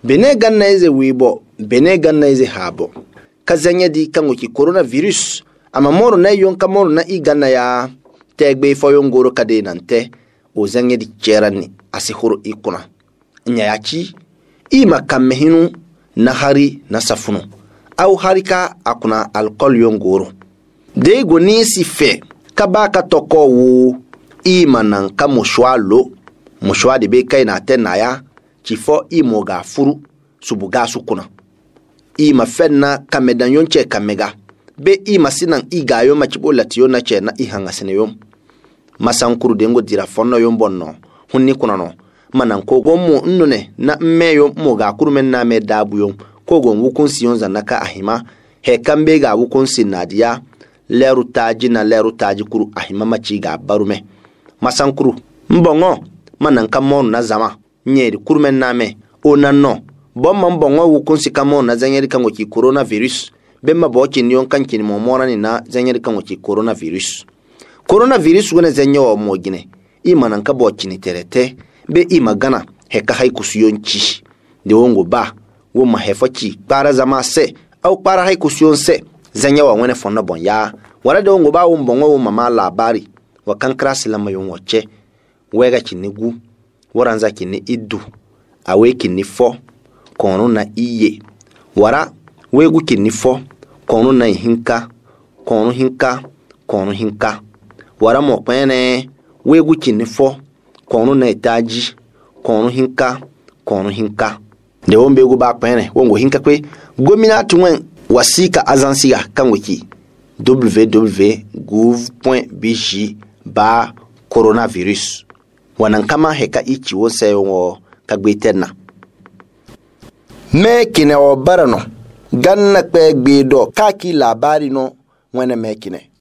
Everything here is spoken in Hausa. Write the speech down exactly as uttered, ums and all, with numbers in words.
bene ganna ize wibo bene ganna ize habo kazanya di kango ki coronavirus ama moro na yon ka moro na igana ya tegbe fo yon goro kade nante o zanya di cherani asihuru ikuna nyayachi ima kamehinu na hari na safunu au harika akuna alcohol yon goro de go ni si fe kabaka toko wu ima nan ka mushwa lo mushwa de be kai na tenaya chifo imo ga furu subuga sukuna ima fenna kamedan yonche kamega be ima sinan igayo machibo latiyo na che na ihanga seneyom masankuru dengo dira fonno yom bonno hunni kuna no manan ko gomu nnune na mmeyo mo ga kurumen na me dabu yom ko gon wukun siyon zanaka ahima he kambe ga wukun sinadiya leru taji na leru taji kuru ahima machi ga barume masankuru mbongo manan kamon na zama nyeri kurumen na me onanno bomma mbongo wukun sikamon na zanyeri kango ki coronavirus bemma boki nyon kankini mo morani na zanyeri kango ki coronavirus coronavirus wona zanyo mo gine imanan ka boki ni terete be imagana heka haiku suyonchi de wongo ba wo ma hefachi para zama se au para haiku suyon se zanya wa wona fonna bon ya wala de wongo ba wo mbongo wo mama labari wa kankra silama yon woche wega kinegu waranza kini idu awe kini fo kono na iye wara wegu kini fo kono na hinka kono hinka kono hinka wara mo pene wegu kini fo kono na itaji kono hinka kono hinka de wombe go ba pene wongo hinka kwe gomina tuwen wasika azansiga kanweki w w w gouv point b g ba coronavirus wanan kama heka ichi wonse wo kagbetena me kine o barano ganna kwe gbedo kaki labari no wena me kine